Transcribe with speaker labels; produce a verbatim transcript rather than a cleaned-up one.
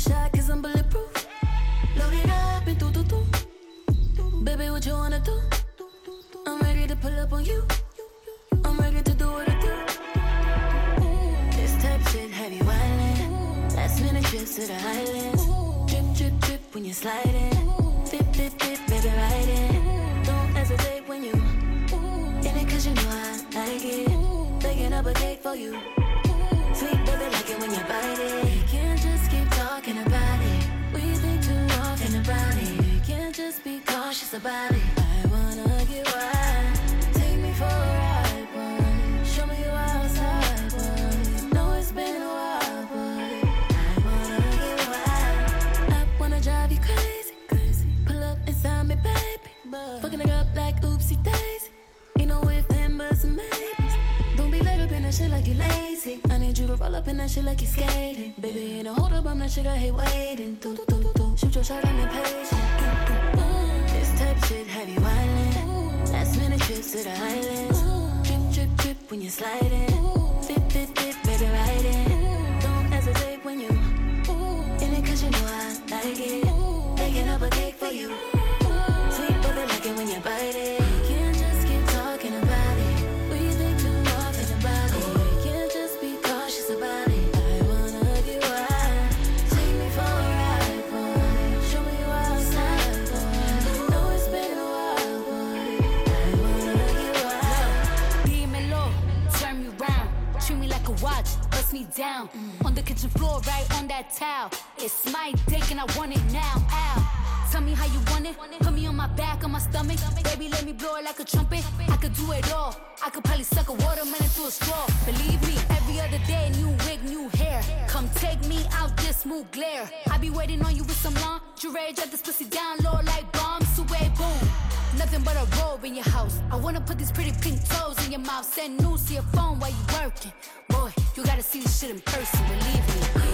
Speaker 1: shot cause I'm bulletproof. Load it up and do do do. Baby, what you wanna do? I'm ready to pull up on you. I'm ready to do what I do. This type shit have you wildin'. Last minute trips to the islands. Drip, drip, drip when you're sliding. Dip, dip, dip, baby, ride it. Don't hesitate when you in it cause you know I like it. Baking up a cake for you. Sweet baby, like it when you bite it. We can't just keep talking about it. We think too often about it. We can't just be cautious about it. I wanna get wild. Take me for a ride, boy. Show me you outside, boy. Know it's been a while, boy. I wanna get wild. I wanna drive you crazy, crazy. Pull up inside me, baby. Fucking it up like oopsie daisy. Ain't no if, then, but some maybes. Don't be let up in that shit like you lazy. I need you to roll up in that shit like you skating. Baby, ain't no hold up, I'm that shit I hate waiting. Do, do, do, do. Shoot your shot, I'm impatient. This type shit have you wildin'. Last minute trips to the islands. Drip, drip, drip when you're sliding. Dip, dip, dip, baby, ride it. Don't hesitate when you in it cause you know I like it. Baking up a cake for you. Sweet baby, like it when you bite it. We can't just keep talking about it. We think too often about it. We can't just be cautious about it. I wanna get wild. Take me for a ride, boy. Show me you outside, boy. Know it's been a while, boy. I wanna get wild.
Speaker 2: Dímelo, turn me round. Treat me like a watch, bust me down. Mm. On the kitchen floor, right on that towel. It's my dick and I want it now. Ow. Tell me how you want it. Put me on my back, on my stomach. Baby, let me blow it like a trumpet. I could do it all. I could probably suck a watermelon through a straw. Believe me, every other day, new wig, new hair. Come take me out this smooth glare. I be waiting on you with some lingerie. Drop this pussy down low like bombs. Away, boom. Nothing but a robe in your house. I wanna put these pretty pink toes in your mouth. Send news to your phone while you working. Boy, you gotta see this shit in person, believe me.